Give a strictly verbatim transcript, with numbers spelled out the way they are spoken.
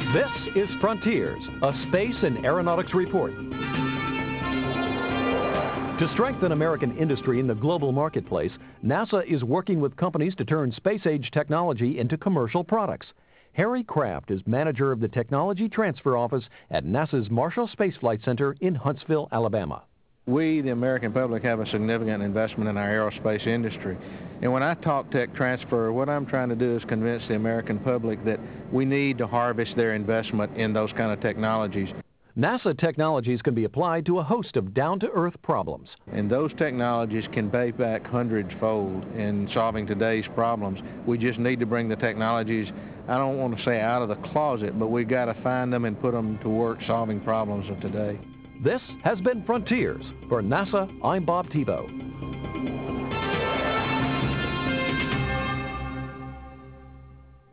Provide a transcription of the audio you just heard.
This is Frontiers, a space and aeronautics report. To strengthen American industry in the global marketplace, NASA is working with companies to turn space-age technology into commercial products. Harry Kraft is manager of the Technology Transfer Office at NASA's Marshall Space Flight Center in Huntsville, Alabama. We, the American public, have a significant investment in our aerospace industry. And when I talk tech transfer, what I'm trying to do is convince the American public that we need to harvest their investment in those kind of technologies. NASA technologies can be applied to a host of down-to-earth problems. And those technologies can pay back hundreds-fold in solving today's problems. We just need to bring the technologies, I don't want to say out of the closet, but we've got to find them and put them to work solving problems of today. This has been Frontiers. For NASA, I'm Bob Tebow.